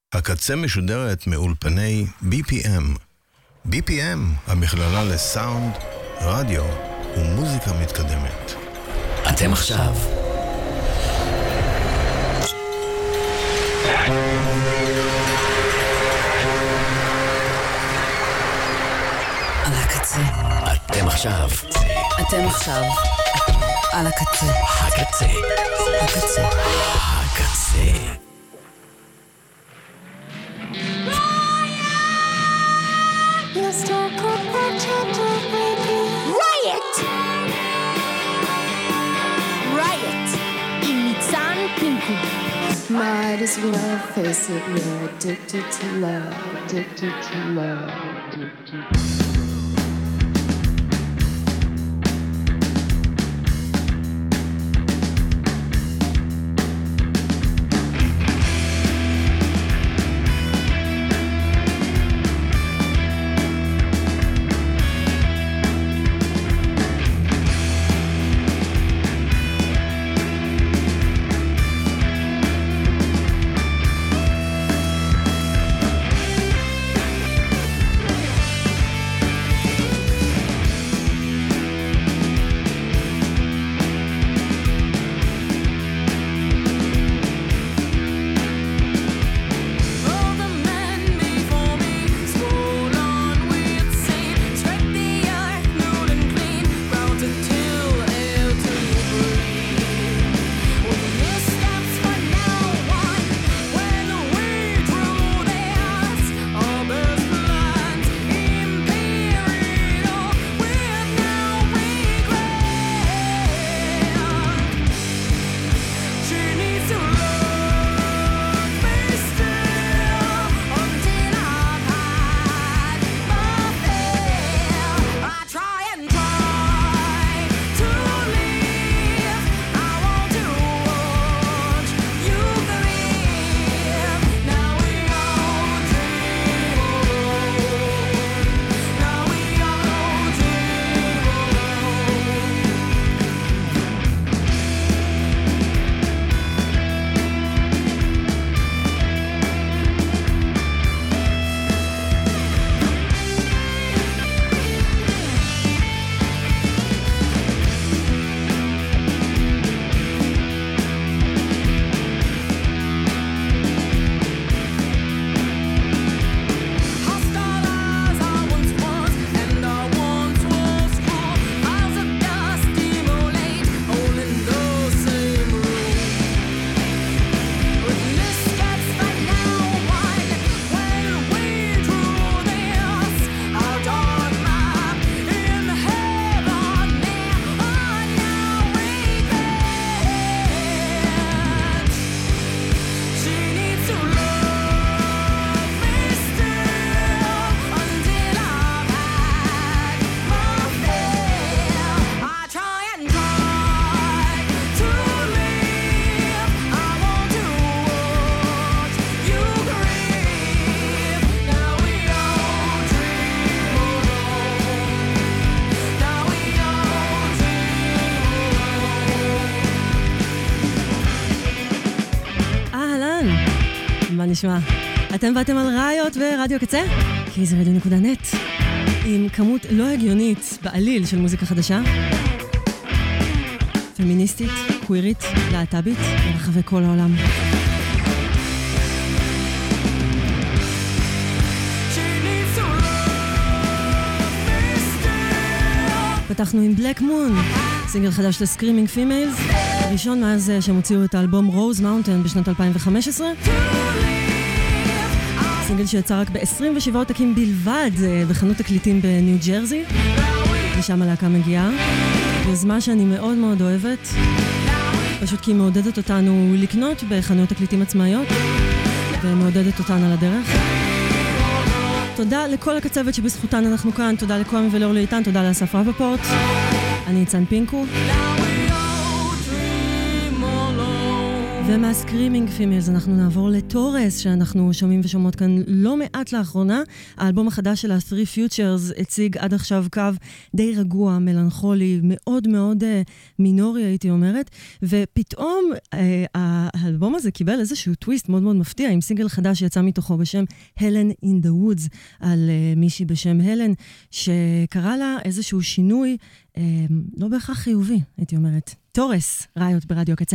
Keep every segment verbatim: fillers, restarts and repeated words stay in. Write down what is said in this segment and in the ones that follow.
הקצה משודרת מאולפני בי פי אם. בי פי אם, המכללה לסאונד, רדיו ומוזיקה מתקדמת. אתם עכשיו. על הקצה. אתם עכשיו. אתם עכשיו. על הקצה. הקצה. הקצה. הקצה. Let's talk about it, baby. Riot! Riot! עם ניצן פינקו. Might as well face it, we're addicted to love, addicted to love, addicted to love. נשמע. אתם באתם על ראיות ורדיו קצה? כי זה רדיו נקודה נט. עם כמות לא הגיונית בעליל של מוזיקה חדשה. פמיניסטית, קווירית, להט"בית, ברחבי כל העולם. פתחנו עם בלק מון, סינגל חדש לסקרימינג פימיילס, הראשון מאז שהם הוציאו את האלבום רוז מאונטן בשנת אלפיים וחמש עשרה. סינגל שיצא רק ב-עשרים ושבעה עותקים בלבד בחנות תקליטים בניו ג'רזי, ושם הלהקה מגיעה. יוזמה שאני מאוד מאוד אוהבת, פשוט כי היא מעודדת אותנו לקנות בחנויות תקליטים עצמאיות, ומעודדת אותנו על הדרך. תודה לכל הקצוות שבזכותן אנחנו כאן, תודה לקוואמי ולאורלי איתן, תודה לאסף רפפורט. אני ניצן פינקו. ומהסקרימינג פימילס אנחנו נעבור לטורס, שאנחנו שומעים ושומעות כאן לא מעט לאחרונה. האלבום החדש של ה-Three Futures הציג עד עכשיו קו די רגוע, מלנכולי, מאוד מאוד uh, מינורי הייתי אומרת, ופתאום uh, האלבום הזה קיבל איזשהו טוויסט מאוד מאוד מפתיע, עם סינגל חדש שיצא מתוכו בשם Helen in the Woods, על uh, מישהי בשם הלן, שקרא לה איזשהו שינוי uh, לא בהכרח חיובי, הייתי אומרת. טורס, ראיות ברדיו קצה.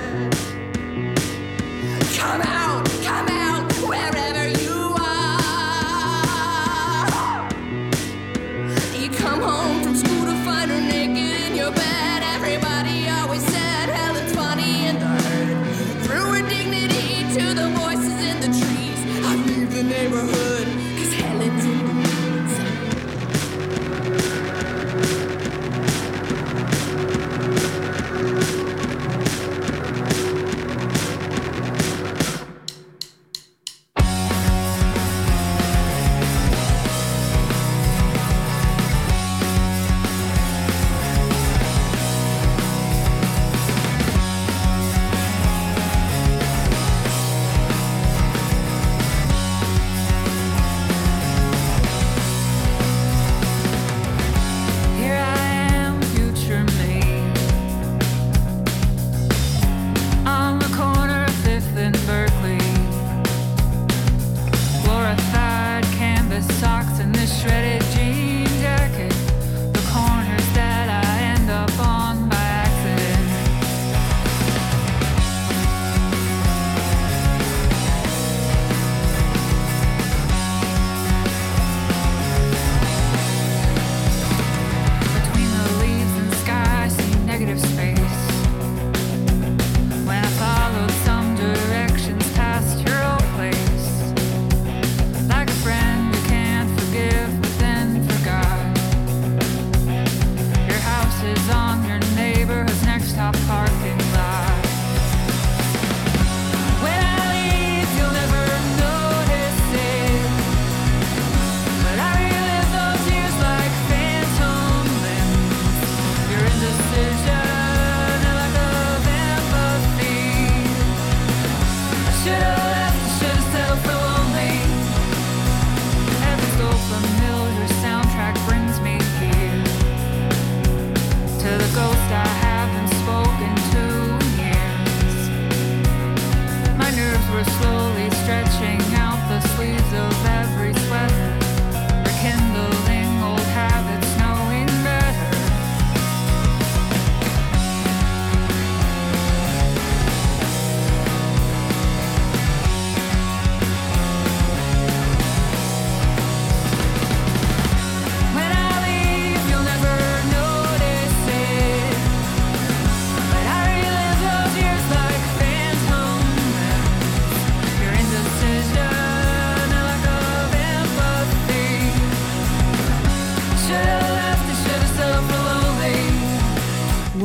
Come out, come out, wherever you are.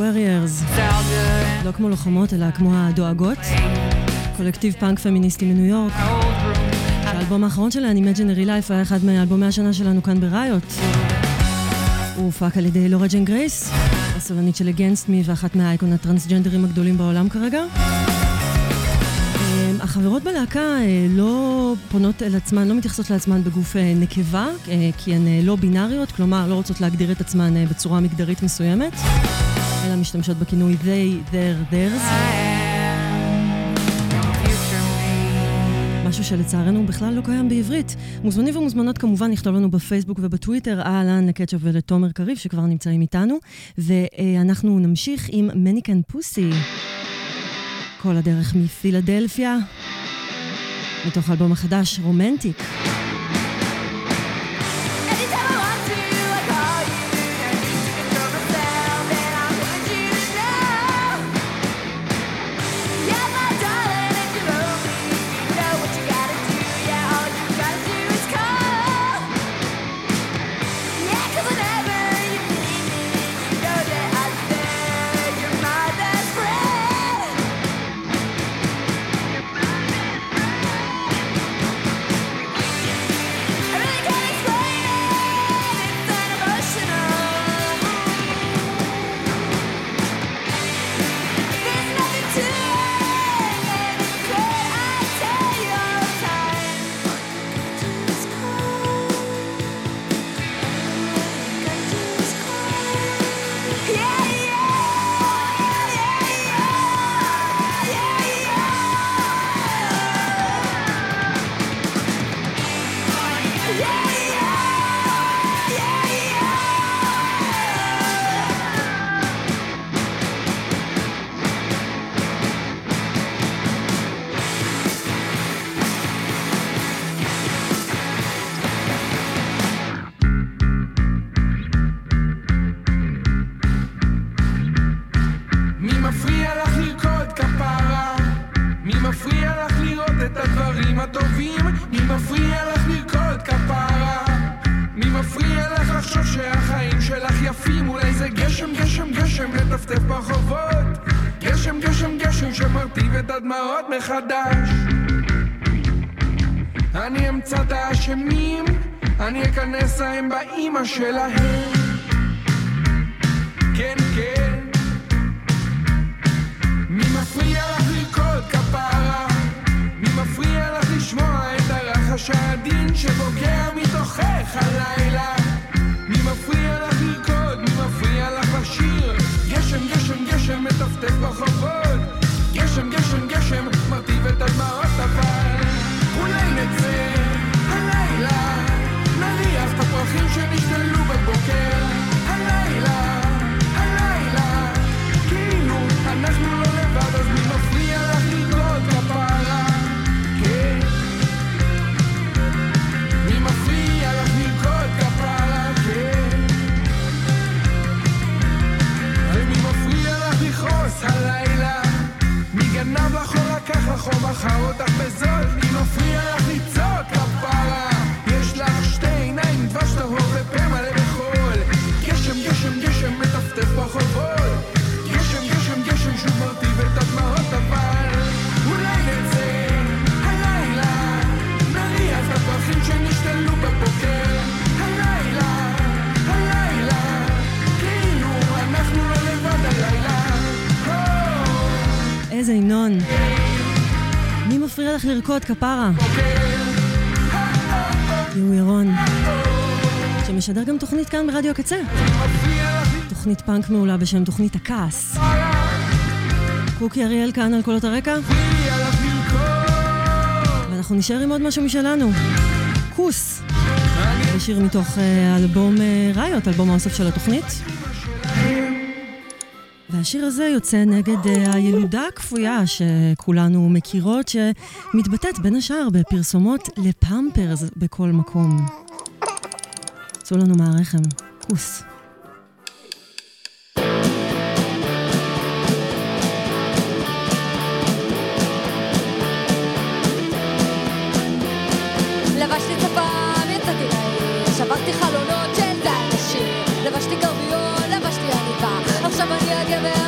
Warriors. לא כמו לוחמות, אלא כמו הדואגות. קולקטיב פאנק פמיניסטי מניו יורק. האלבום האחרון שלהם, Imaginary Life, היה אחד מאלבומי השנה שלנו כאן בראיות. הוא הופק על ידי לורה ג'יין גרייס, הסולנית של Against Me ואחת מהאייקון הטרנסג'נדרים הגדולים בעולם כרגע. החברות בלהקה לא פונות אל עצמן, לא מתייחסות לעצמן בגוף נקבה, כי הן לא בינאריות, כלומר לא רוצות להגדיר את עצמן בצורה מגדרית מסוימת, אלא משתמשות בכינוי they, their, theirs. משהו שלצערנו בכלל לא קיים בעברית. מוזמנים ומוזמנות כמובן לכתוב לנו בפייסבוק ובטוויטר, אהלן לקצ'אפ ולתומר קריב שכבר נמצאים איתנו, ואנחנו נמשיך עם מניקן פוסי. כל הדרך מפילדלפיה, מתוך האלבום החדש, רומנטיק. מחדש אני אמצא את האשמים, אני אכנס להם באמא שלהם. כן כן, מי מפריע לך לרקוד כפרה? מי מפריע לך לשמוע את הרחש העדין שבוקע מתוכך הלילה? מי מפריע לך לרקוד? מי מפריע לך לשיר? גשם גשם גשם מטפטף ברחובות, גשם גשם גשם מרטיב את הדמעות, אבל אולי נצא הלילה נריח את הפרחים שנשתלו בבוקר. הלילה, הלילה כאילו אנחנו לא לבד, אז מי מפריע לך לרקוד כפרה? כן, מי מפריע לך לרקוד כפרה? כן, ומי מפריע לך לכעוס הלילה? מי גנב לך או לקח לך או בחר אותך בזול? מי מפריע לך לצעוק כפרה? יש לך שתי עיניים, דבש טהור ופה מלא בחול, גשם גשם גשם מטפטף ברחובות, גשם גשם גשם שוב מרטיב את הדמעות, אבל אולי נצא הלילה נריח את הפרחים שנשתלו בבוקר. הלילה, הלילה כאילו אנחנו לא לבד הלילה. איזה עינון. מי מפריע לך לרקוד כפרה? יו ירון, שמשדר גם תוכנית כאן ברדיו הקצה, תוכנית פאנק מעולה בשם תוכנית הכעס. קוקי אריאל כאן על קולות הרקע, ואנחנו נשאר עם עוד משהו משלנו, כוס, שיר מתוך אלבום ראיות, אלבום האוסף של התוכנית. והשיר הזה יוצא נגד הילודה הכפויה שכולנו מכירות, שמתבטאת בין השאר בפרסומות לפמפרס בכל מקום. צאו לנו מהרחם, כוס. לבשתי צפם, יצאתי לעיר, שברתי חלונות של די לשיר, לבשתי קרביון, לבשתי עניבה, עכשיו אני הגבר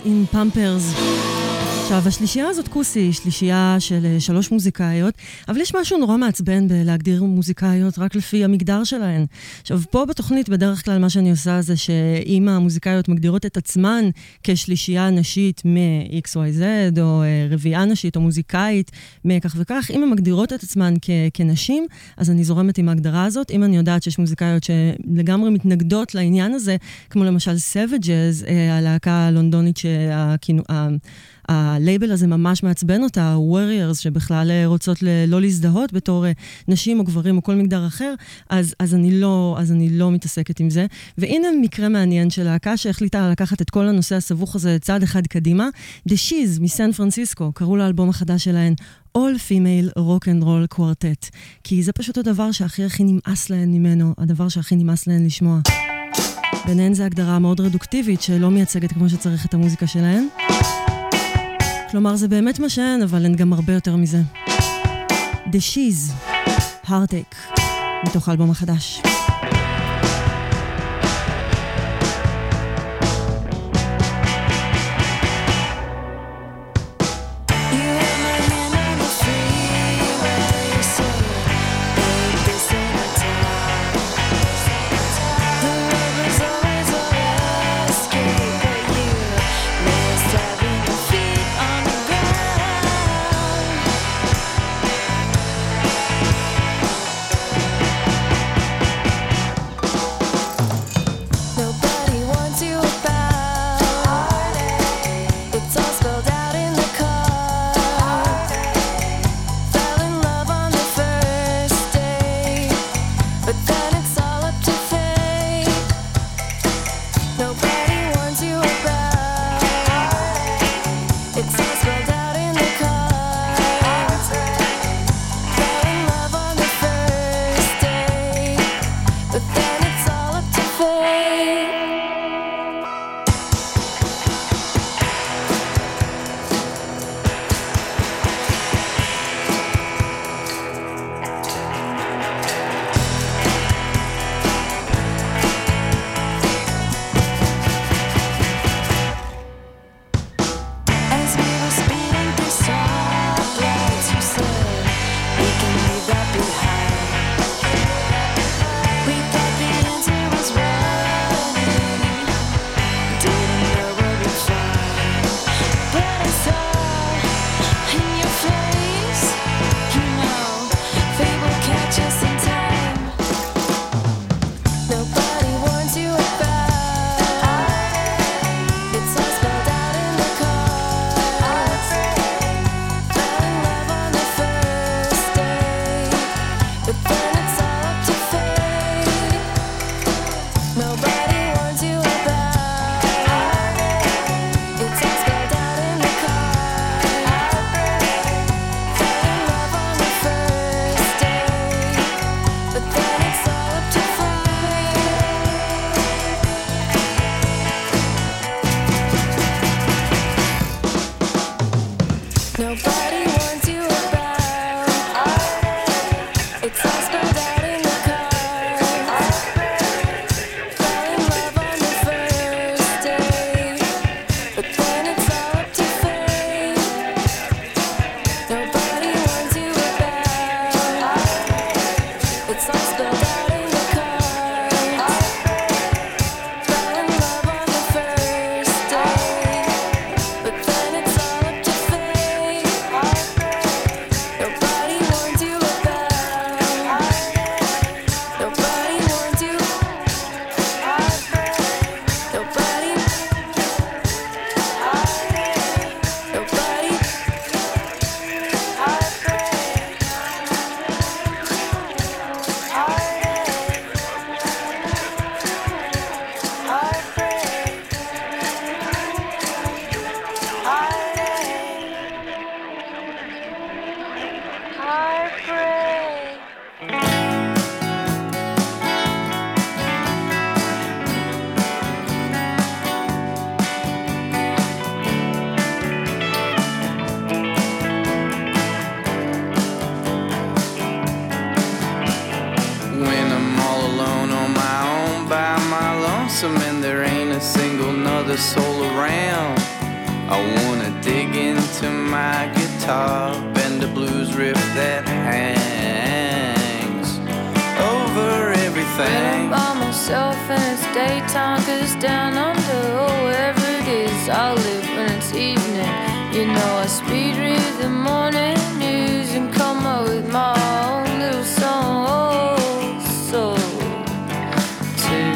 in Pampers. עכשיו, השלישייה הזאת כוסי היא שלישייה של שלוש מוזיקאיות, אבל יש משהו נורא מעצבן בלהגדיר מוזיקאיות רק לפי המגדר שלהן. עכשיו, פה בתוכנית בדרך כלל מה שאני עושה זה שאם המוזיקאיות מגדירות את עצמן כשלישייה נשית מ-X Y Z, או רביעה נשית או מוזיקאית מכך וכך, אם הן מגדירות את עצמן כ- כנשים, אז אני זורמת עם ההגדרה הזאת. אם אני יודעת שיש מוזיקאיות שלגמרי מתנגדות לעניין הזה, כמו למשל Savages, הלהקה הלונדונית שהכינו... הלייבל הזה ממש מעצבן אותה, Warriors, שבכלל רוצות ל- לא להזדהות בתור נשים או גברים או כל מגדר אחר, אז, אז, אני לא, אז אני לא מתעסקת עם זה. והנה מקרה מעניין של להקה שהחליטה לקחת את כל הנושא הסבוך הזה צעד אחד קדימה. The She's מסן פרנסיסקו, קראו לאלבום החדש שלהן All Female Rock and Roll Quartet, כי זה פשוט הדבר שהכי הכי נמאס להן ממנו, הדבר שהכי נמאס להן לשמוע. ביניהן זה הגדרה מאוד רדוקטיבית שלא מייצגת כמו שצריך את המוזיקה שלהן. כלומר, זה באמת מה שהן, אבל הן גם הרבה יותר מזה. The She's, Heartache, מתוך האלבום החדש. And there ain't a single nother soul around. I wanna dig into my guitar, bend the blues riff that hangs over everything. When I'm by myself and it's daytime, 'cause down under, oh, wherever it is, I live when it's evening. You know I speed read the morning news and come up with my own little song. Oh, so too.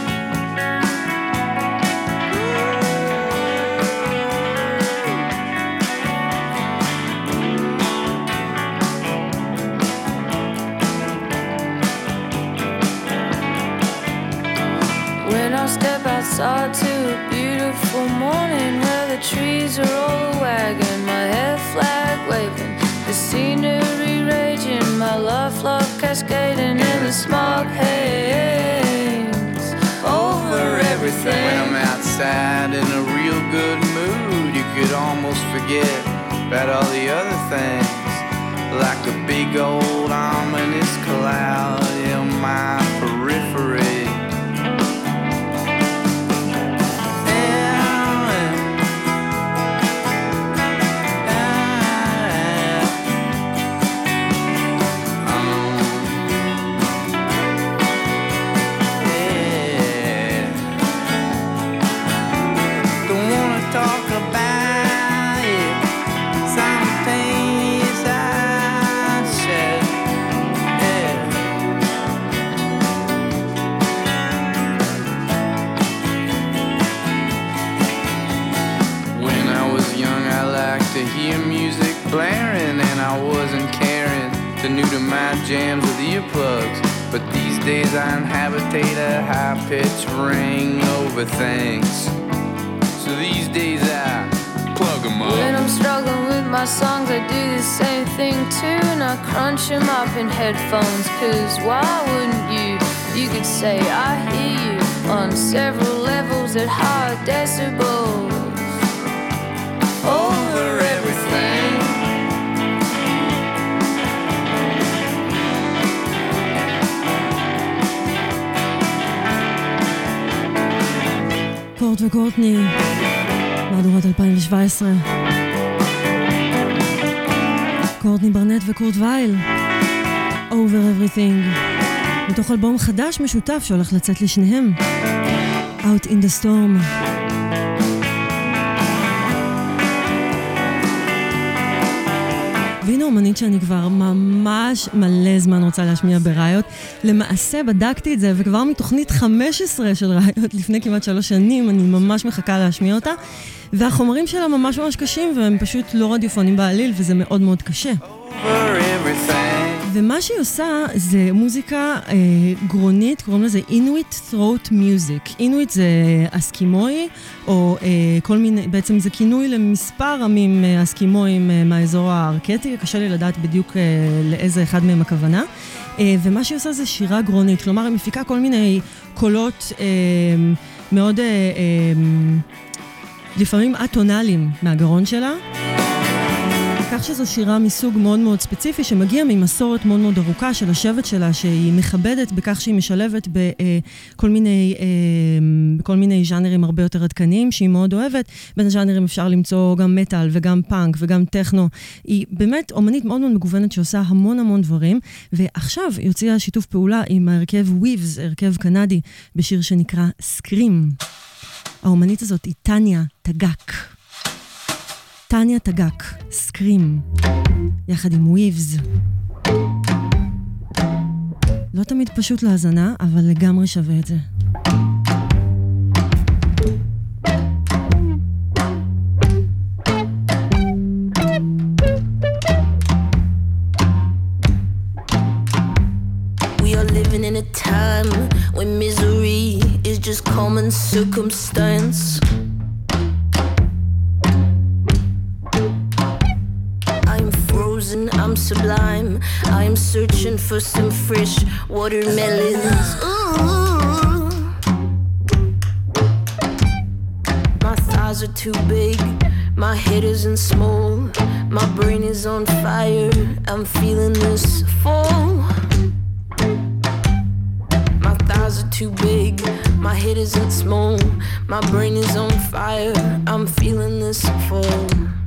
When I step outside to a beautiful morning where the trees are all a wagging, my head flag waving, the scenery raging, my love love cascading in the smog haze over everything. When I'm outside in a real good mood, you could almost forget about all the other things, like a big old ominous cloud in my periphery. Blaring and I wasn't caring, too new to my jams with earplugs. But these days I inhabitate a high-pitched ring over things. So these days I plug them up. When I'm struggling with my songs, I do the same thing too, and I crunch them up in headphones. 'Cause why wouldn't you? You could say I hear you on several levels at high decibels over everything. קורט וקורטני, מהדורת אלפיים שבע עשרה. קורטני ברנט וקורט וייל, Over Everything, מתוך אלבום חדש משותף שהולך לצאת לשניהם, Out in the Storm. והנה אומנית שאני כבר ממש מלא זמן רוצה להשמיע בראיות. למעשה בדקתי את זה, וכבר מתוכנית חמש עשרה של ראיות לפני כמעט שלוש שנים, אני ממש מחכה להשמיע אותה. והחומרים שלה ממש ממש קשים, והם פשוט לא רדיופונים בעליל, וזה מאוד מאוד קשה. ומה שהיא עושה זה מוזיקה אה, גרונית, קוראים לזה Inuit Throat Music. Inuit זה אסקימוי, או אה, כל מיני, בעצם זה כינוי למספר עמים אה, אסקימויים אה, מהאזור הארקטי, קשה לי לדעת בדיוק אה, לאיזה אחד מהם הכוונה. אה, ומה שהיא עושה זה שירה גרונית, כלומר היא מפיקה כל מיני קולות אה, מאוד, אה, אה, לפעמים אטונליים מהגרון שלה. כך שזו שירה מסוג מאוד מאוד ספציפי, שמגיע ממסורת מאוד מאוד ארוכה של השבט שלה, שהיא מכבדת בכך שהיא משלבת בכל מיני, בכל מיני ז'אנרים הרבה יותר עדכניים, שהיא מאוד אוהבת. בין הז'אנרים אפשר למצוא גם מטל וגם פאנק וגם טכנו. היא באמת אומנית מאוד מאוד מגוונת שעושה המון המון דברים, ועכשיו היא הוציאה שיתוף פעולה עם ההרכב וויבס, הרכב קנדי, בשיר שנקרא סקרים. האומנית הזאת היא טניה טגק. טניה טגק, סקרים, יחד עם וויבס. לא תמיד פשוט להזנה, אבל לגמרי שווה את זה. We are living in a time when misery is just common circumstance. I'm sublime. I'm searching for some fresh watermelons. Ooh. My thighs are too big. My head isn't small. My brain is on fire. I'm feeling this fall. My thighs are too big. My head isn't small, my brain is on fire. I'm feeling this fall.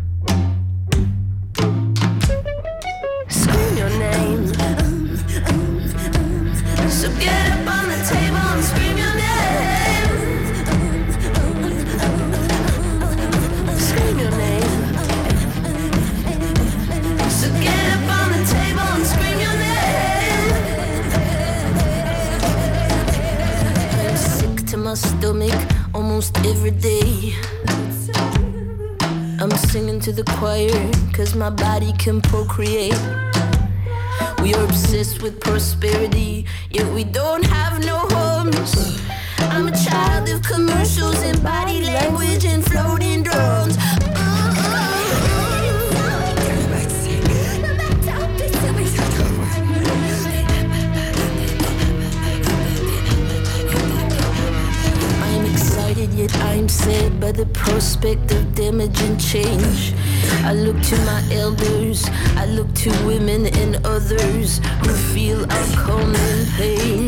Scream your name. So get up on the table and scream your name. Scream your name. So get up on the table and scream your name. I'm sick to my stomach almost every day. I'm singing to the choir, cause my body can procreate. We are obsessed with prosperity, yet we don't have no homes. I'm a child of commercials and body language and floating drones. I'm excited, yet I'm sad by the prospect of damage and change. I look to my elders, I look to women and others who feel our common pain,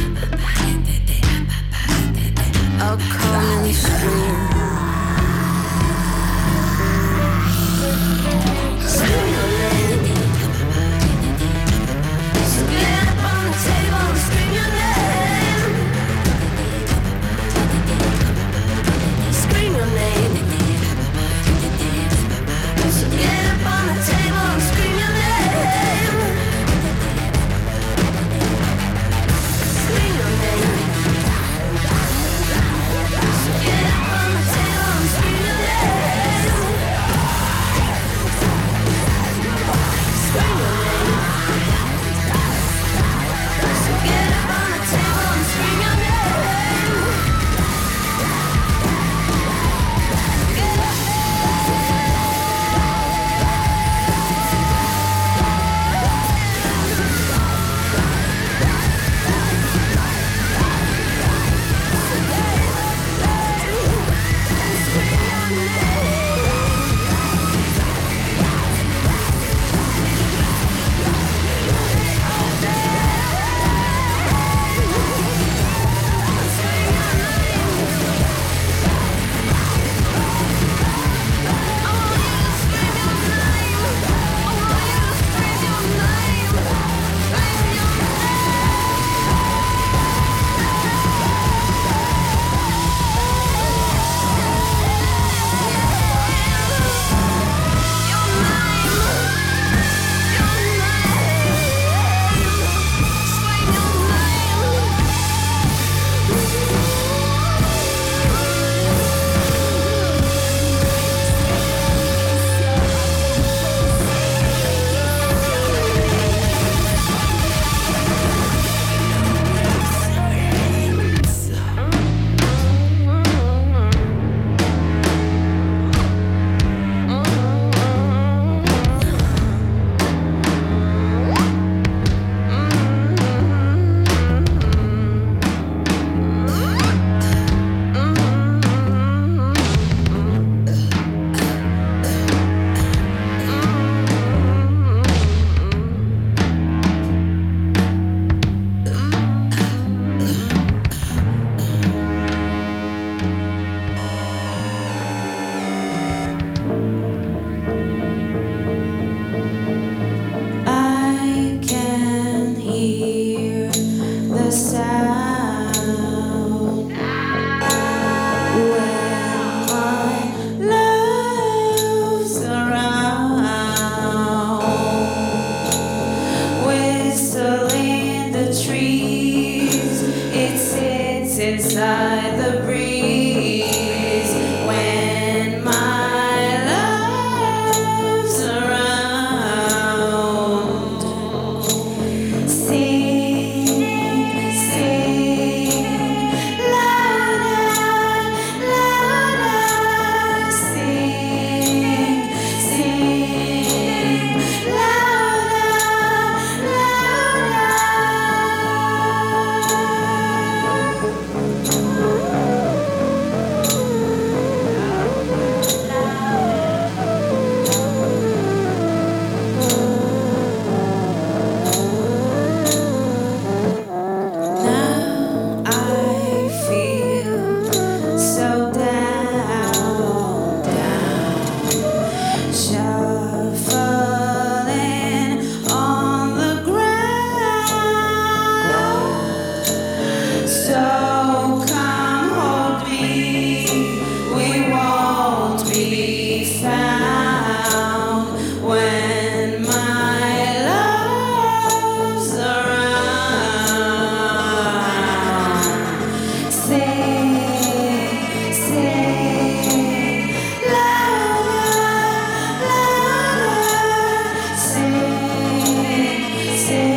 our common strain. Scream your name. So get up on the table and scream your name. Scream your name. So get up on the table and scream your name. Scream your name. So get up on the table. around when my love's around. Say, say, louder, louder. Say, say,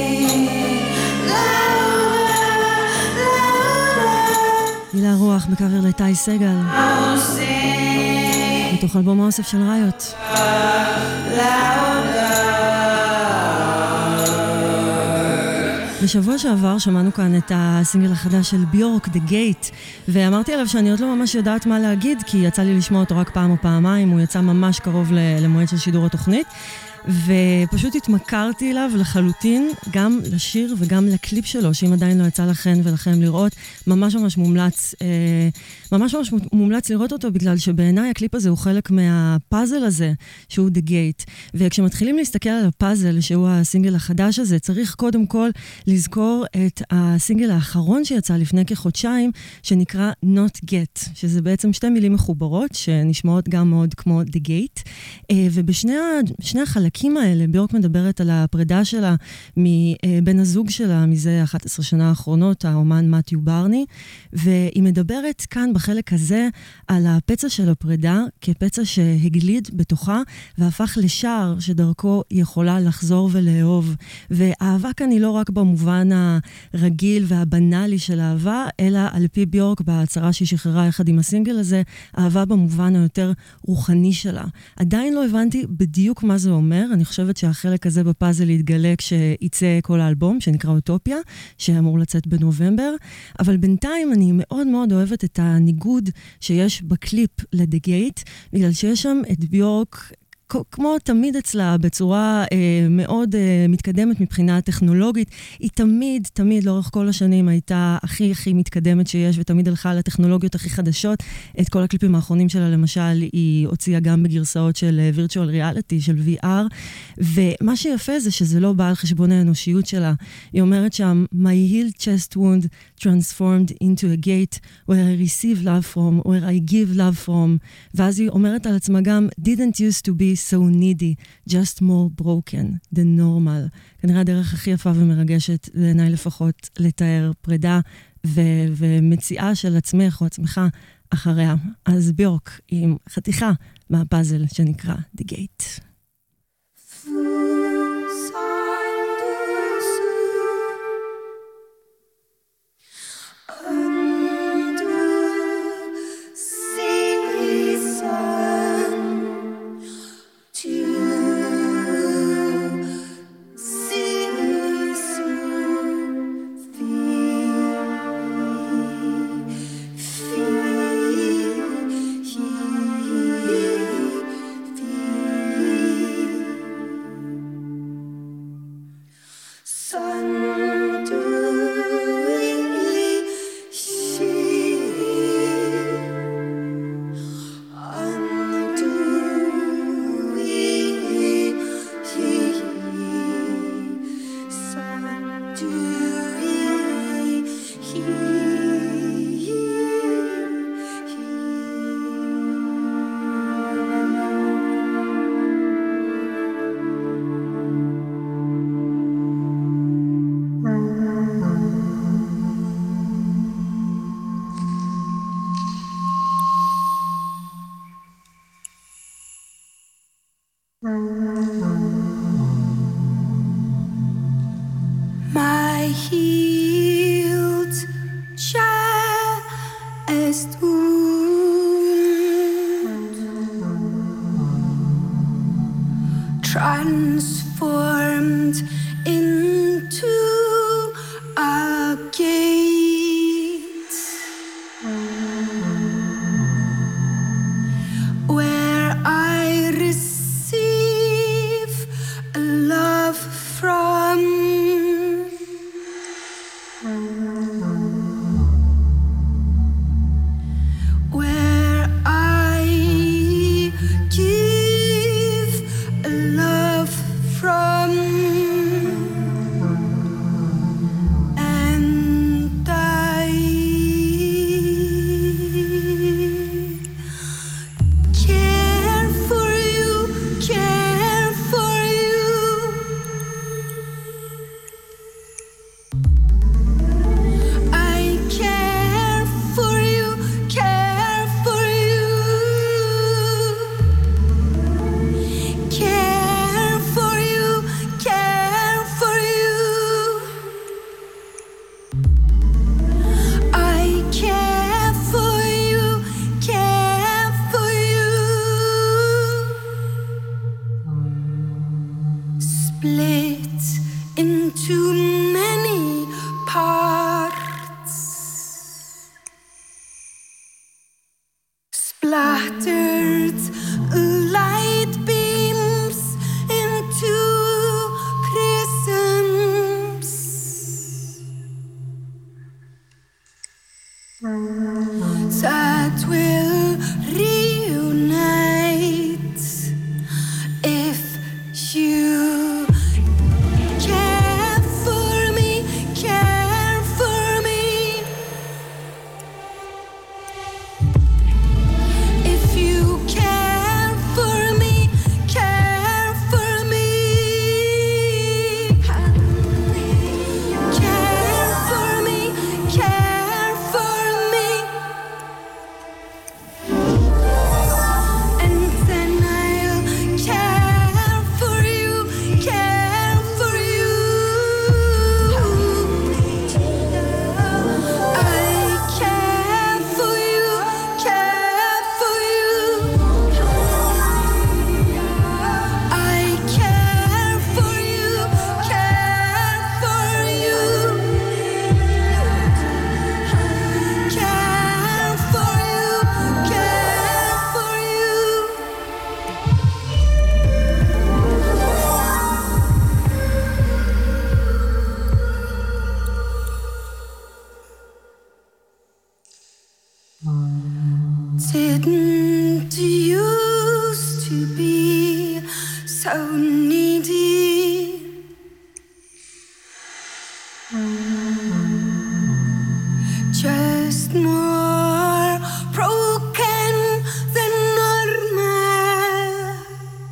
הילה רוח בקאבר לטי סגל מתוך אלבום האוסף של ראיות. בשבוע שעבר שמענו כאן את הסינגל החדש של ביורק, The Gate, ואמרתי עליו שאני עוד לא ממש יודעת מה להגיד, כי יצא לי לשמוע אותו רק פעם או פעמיים, הוא יצא ממש קרוב למועד של שידור התוכנית, ופשוט התמכרתי אליו לחלוטין, גם לשיר וגם לקליפ שלו, שאם עדיין לא יצא לכן ולכם לראות, ממש ממש מומלץ, ממש ממש מומלץ לראות אותו, בגלל שבעיניי הקליפ הזה הוא חלק מהפאזל הזה, שהוא The Gate. וכשמתחילים להסתכל על הפאזל, שהוא הסינגל החדש הזה, צריך קודם כל לזכור את הסינגל האחרון שיצא לפני כחודשיים, שנקרא Not Get, שזה בעצם שתי מילים מחוברות, שנשמעות גם מאוד כמו The Gate, ובשני שני החלקים האלה, ביורק מדברת על הפרידה שלה מבן הזוג שלה, מזה אחת עשרה שנה האחרונות, האומן מתיו ברני, והיא מדברת כאן בחלק הזה על הפצע של הפרידה, כפצע שהגליד בתוכה, והפך לשער שדרכו יכולה לחזור ולאהוב. ואהבה כאן היא לא רק במובן הרגיל והבנאלי של אהבה, אלא על פי ביורק בהצהרה שהיא שחררה יחד עם הסינגל הזה, אהבה במובן היותר רוחני שלה. עדיין לא הבנתי בדיוק מה זה אומר, אני חושבת שהחלק הזה בפאזל יתגלה כשיצא כל האלבום, שנקרא אוטופיה, שאמור לצאת בנובמבר, אבל בינתיים אני מאוד מאוד אוהבת את הניגוד שיש בקליפ ל-The Gate, בגלל שיש שם את ביורק, כמו תמיד אצלה, בצורה אה, מאוד אה, מתקדמת מבחינה טכנולוגית, היא תמיד, תמיד לאורך כל השנים הייתה הכי הכי מתקדמת שיש, ותמיד הלכה על הטכנולוגיות הכי חדשות. את כל הקליפים האחרונים שלה, למשל, היא הוציאה גם בגרסאות של virtual reality, של וי אר, ומה שיפה זה שזה לא בא על חשבון האנושיות שלה. היא אומרת שם, my healed chest wound transformed into a gate where I receive love from, where I give love from, ואז היא אומרת על עצמה גם, didn't used to be so needy, just more broken than normal. כנראה הדרך הכי יפה ומרגשת, בעיניי לפחות, לתאר פרידה ו- ומציאה של עצמך או עצמך אחריה. אז ביורק עם חתיכה מהפאזל שנקרא The Gate. My healed chest wound transformed into a gate where I receive love from. Where I give love from, and split into many parts, splattered light beams into prisms that will reunite if you care for me, care for me. If you care for me, care for me. Care for me, care for me. And then I'll care for you, care for you. I care for you, care for you. I care for you, care for you. Care for you, care for you. Didn't used to be so needy. Just more broken than normal.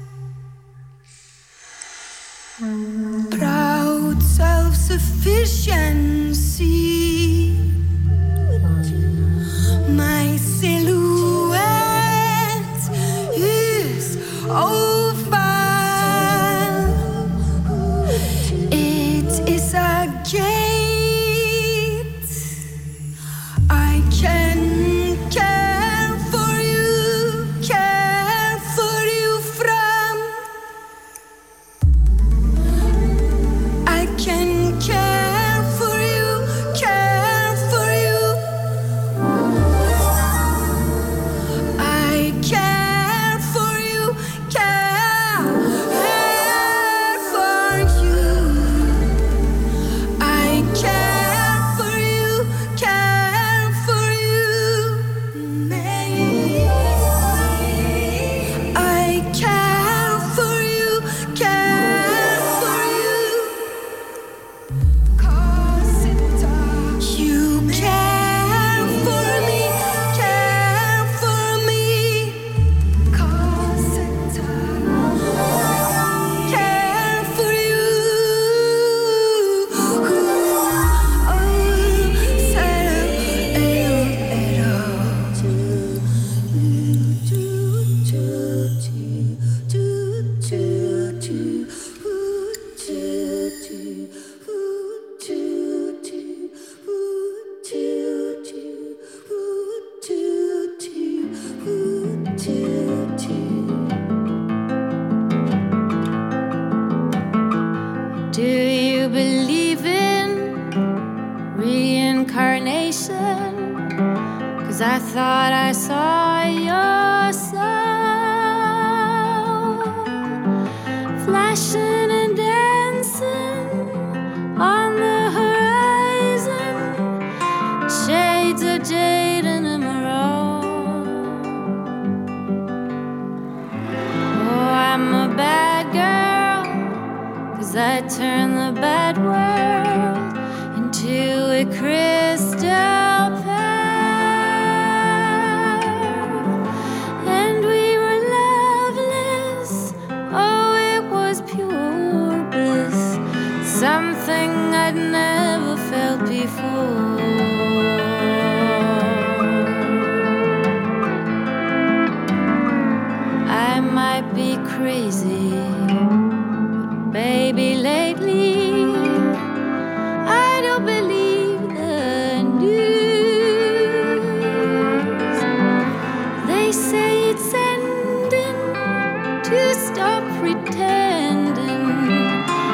Proud self-sufficiency. My silhouette is oval. It is a gate. I can care for you, care for you from. I can care for you, care for you. I care for you, care for you. I care for you, care for you. I care for you, care for you. 'Cause it does. You care for me, care for me. 'Cause it does. Care for you. Oh, do you believe in reincarnation? 'Cause I thought I saw your soul flashing and dancing on the horizon, shades of jade and emerald. Oh, I'm a bad girl, 'cause I turn the bad world into a crystal pearl. And we were loveless, oh, it was pure bliss, something I'd never felt before. I might be crazy, but baby, lately I don't believe the news. They say it's ending, to stop pretending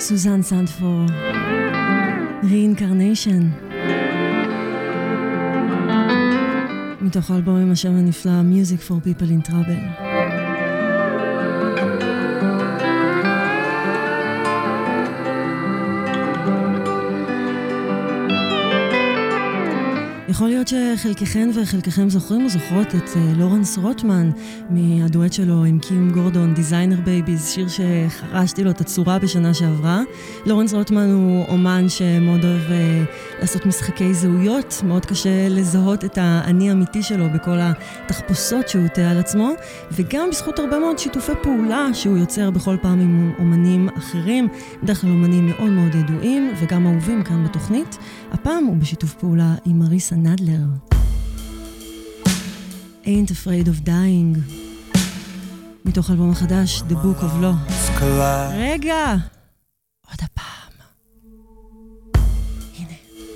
סוזן סנדפור, Reincarnation. מתוך האלבום עם השם הנפלא Music for People in Trouble. יכול להיות שחלקכן וחלקכם זוכרים או זוכרות את לורנס רוטמן מהדואט שלו עם קים גורדון, דיזיינר בייביז, שיר שחרשתי לו את הצורה בשנה שעברה. לורנס רוטמן הוא אומן שמאוד אוהב לעשות משחקי זהויות, מאוד קשה לזהות את האני האמיתי שלו בכל התחפושות שהוא תהיה על עצמו, וגם בזכות הרבה מאוד שיתופי פעולה שהוא יוצר בכל פעם עם אומנים אחרים, בדרך כלל אומנים מאוד מאוד ידועים וגם אהובים כאן בתוכנית. הפעם הוא בשיתוף פעולה עם מריסה נדלר. Ain't Afraid of Dying, מתוך אלבום החדש The Book of Law. רגע, עוד הפעם. הנה.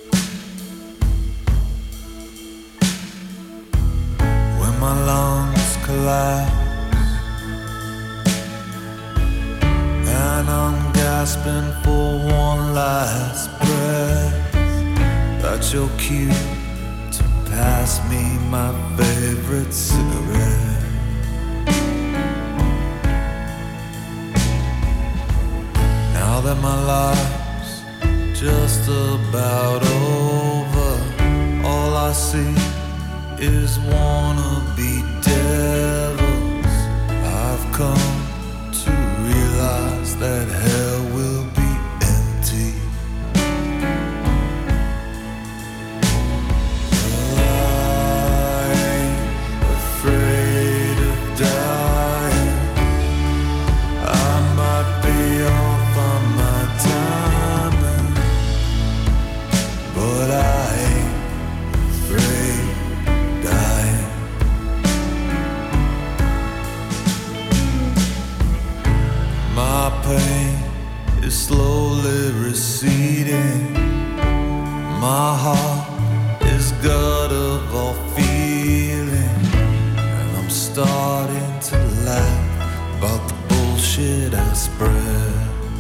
When my lungs collapse and I'm gasping for one last breath, that's your cue to pass me my favorite cigarette. Now that my life's just about over, all I see is wannabe devils. I've come to realize that hell will be empty. Slowly receding, my heart is gut of all feeling, and I'm starting to laugh about the bullshit I spread.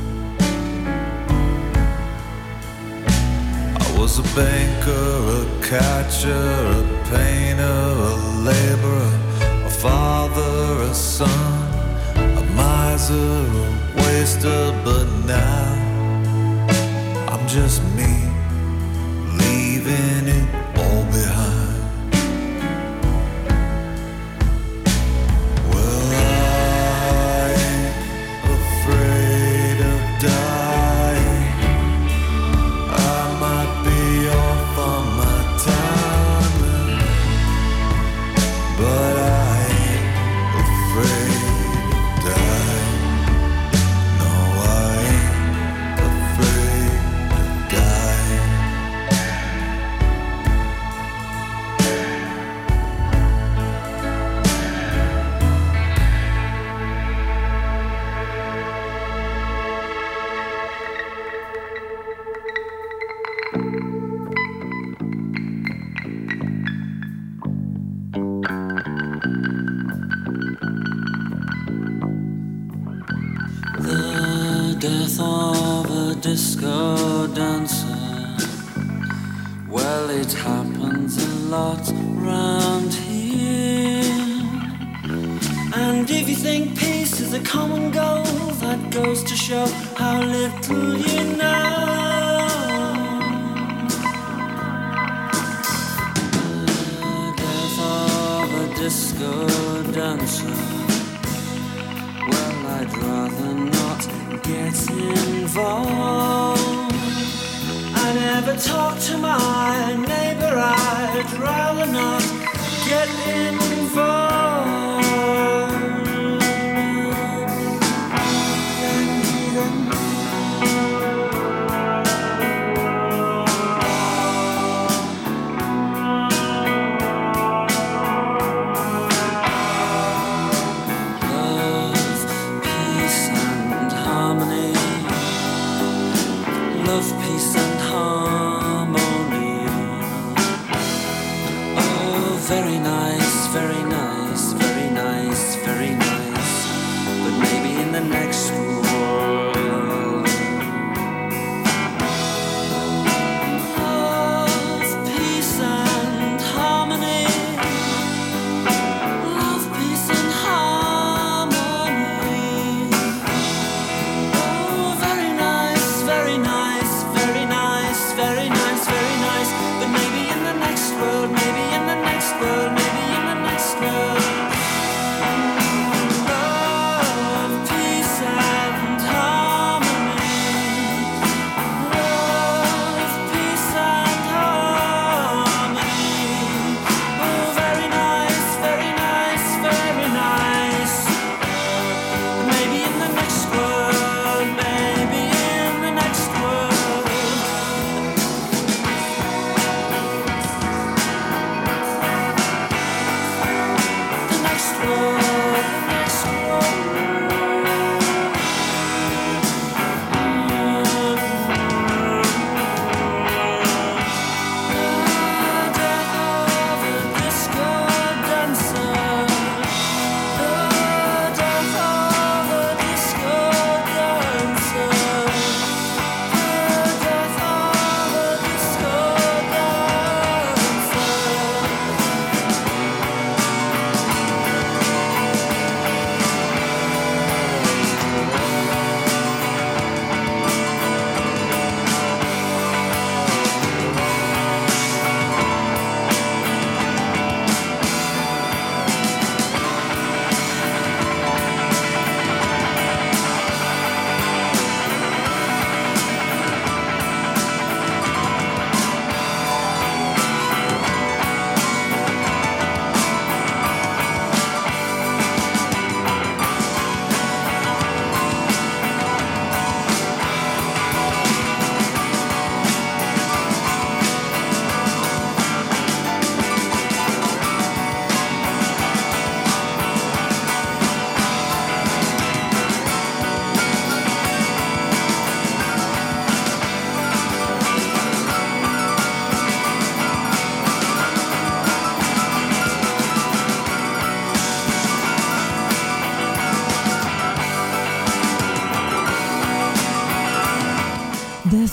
I was a banker, a catcher, a painter, a laborer, a father, a son, a miser, a waster, but now I'm just me, leaving it all behind. Well, I ain't afraid of dying. I might be off on my timing, but I ain't afraid of dying. Death of a disco dancer. Well, it happens a lot round here. And if you think peace is a common goal, that goes to show how little you know. The death of a disco dancer. Well, I'd rather not get involved. I never talk to my neighbor, I'd rather not get involved. Love, peace and harmony. Oh, very nice, very nice,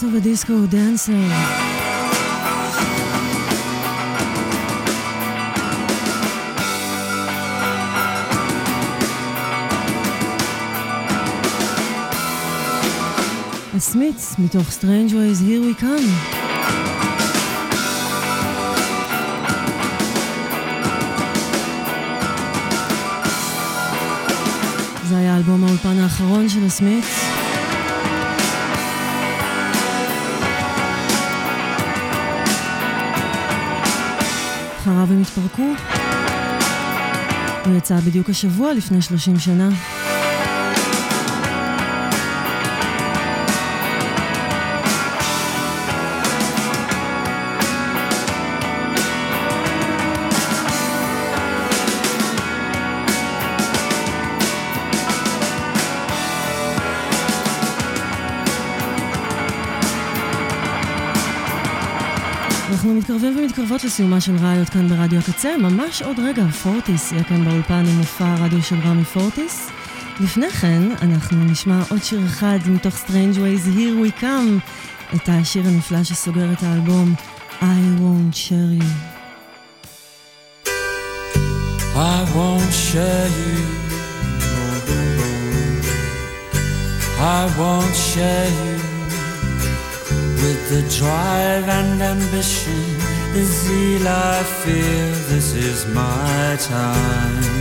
Taste of a Disco Dancer. הסמיץ מתוך Strange Ways, Here We Come. זה היה אלבום האולפן האחרון של הסמיץ. חרב הם התפרקו. הוא יצא בדיוק השבוע לפני שלושים שנה. אנחנו מתקרבים ומתקרבות לסיומה של ראיות כאן ברדיו הקצה. ממש עוד רגע, פורטיס יהיה כאן באולפן עם מופע הרדיו של רמי פורטיס. לפני כן, אנחנו נשמע עוד שיר אחד מתוך Strange Ways, Here We Come, את השיר הנפלא שסוגר את האלבום, I Won't Share You. I won't share you. I won't share you. With the drive and ambition, the zeal I feel, this is my time.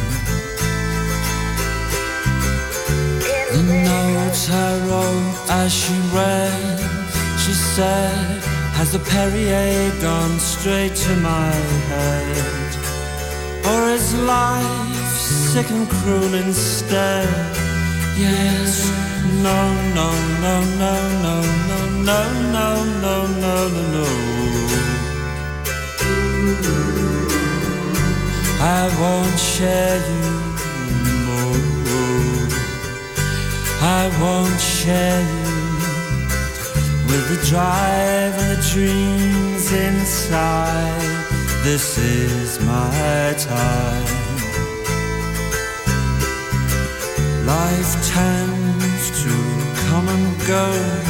The notes I wrote as she read, she said, has the Perrier gone straight to my head? Or is life sick and cruel instead? Yes, no, no, no, no, no, no, no, no, no, no, no, no. I won't share you, no. I won't share you with the drive and the dreams inside. This is my time. Life tends to come and go.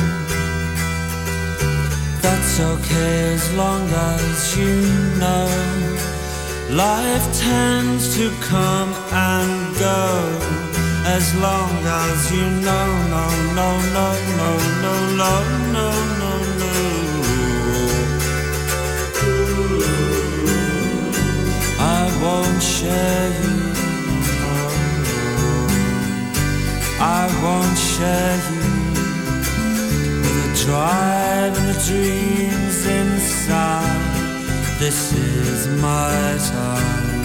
That's okay as long as you know. Life tends to come and go. As long as you know, no, no, no, no, no, no, no, no, no. I won't share you. I won't share you with the drive and the dreams inside. This is my time.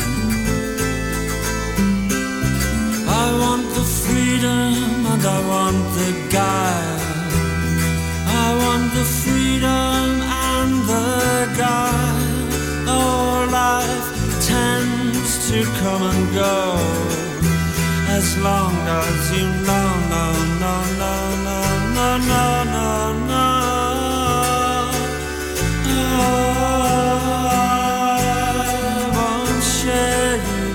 I want the freedom and I want the guile. I want the freedom and the guile. Oh, life tends to come and go. As long as you know, no, no, no, no, no, no, no, no. I won't share you,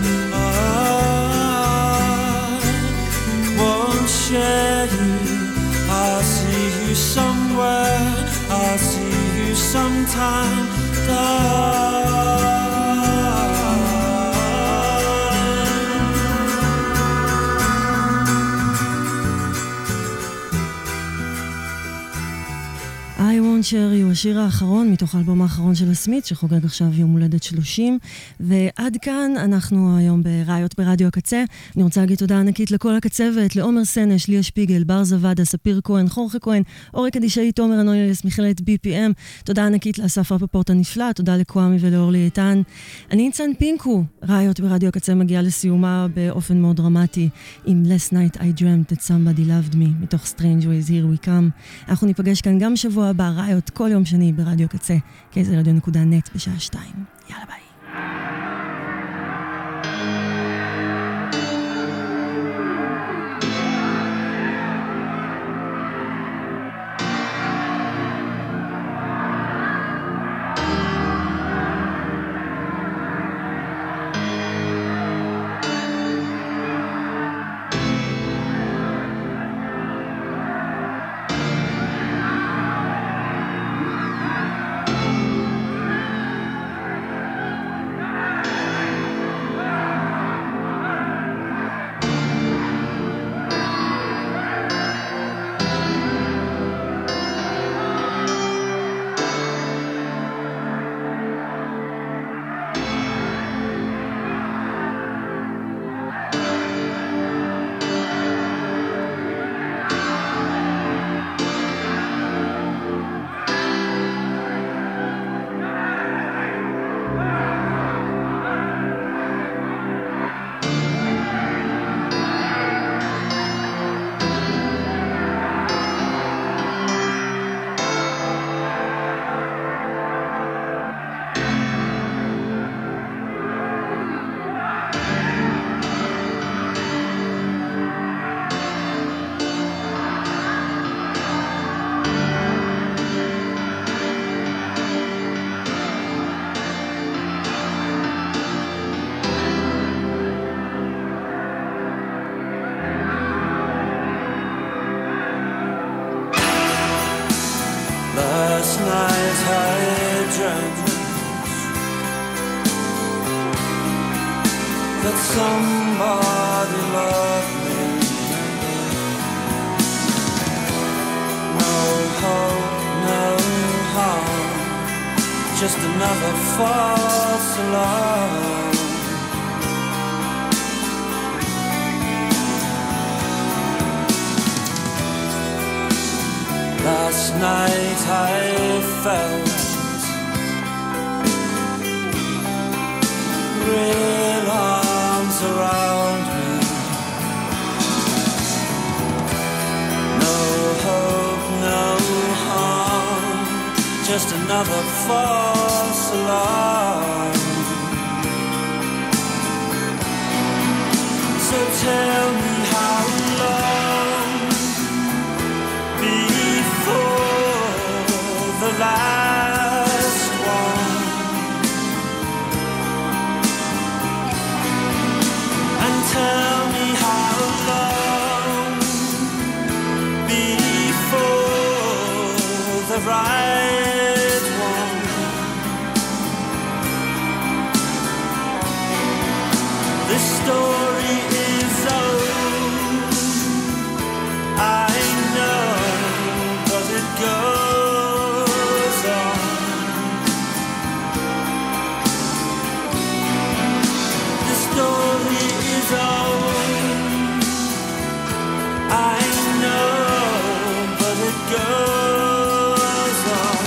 I won't share you. I'll see you somewhere, I'll see you sometime, darling. I Won't Share You, השיר האחרון מתוך האלבום האחרון של הסמית, שחוגג עכשיו יום הולדת שלושים. ועד כאן אנחנו היום בראיות ברדיו הקצה. אני רוצה להגיד תודה ענקית לכל הקצוות, לעומר סנש, ליה שפיגל, בר זוודה, ספיר כהן, חורכה כהן, אורי קדישאי, תומר אנוניאס, מכללת בי פי אם. תודה ענקית לאסף רפפורט הנפלא, תודה לקוואמי ולאורלי איתן. אני ניצן פינקו, ראיות ברדיו הקצה מגיעה לסיומה באופן מאוד דרמטי עם Last Night I Dreamt That Somebody Loved Me מתוך Strange Ways, Here We Come. אנחנו ניפגש כאן גם שבוע הבא, ראיות כל יום שני ברדיו קצה, כאיזה רדיו נקודה נט בשעה שתיים. יאללה ביי. that somebody loved me. No hope, no harm, just another false alarm. Last night I felt real arms around me. No hope, no harm, just another false alarm. So tell me how long before the last one, and tell me how long before the right one. This story is old, I know, but it goes on. The story is old, I know, but it goes on.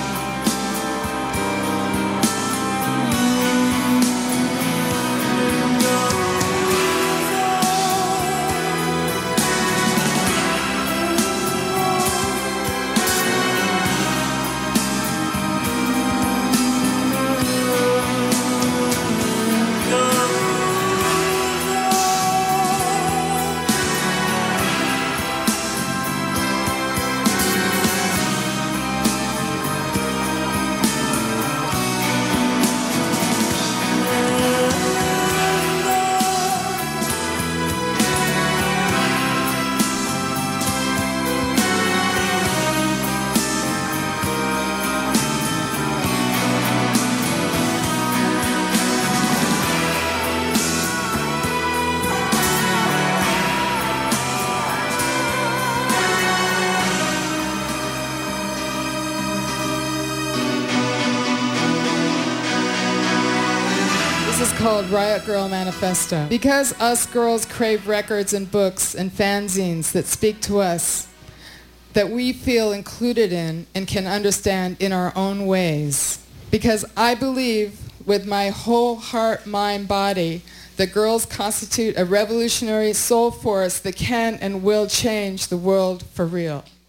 Called Riot Girl Manifesto. Because us girls crave records and books and fanzines that speak to us, that we feel included in and can understand in our own ways. Because I believe with my whole heart, mind, body, that girls constitute a revolutionary soul force that can and will change the world for real.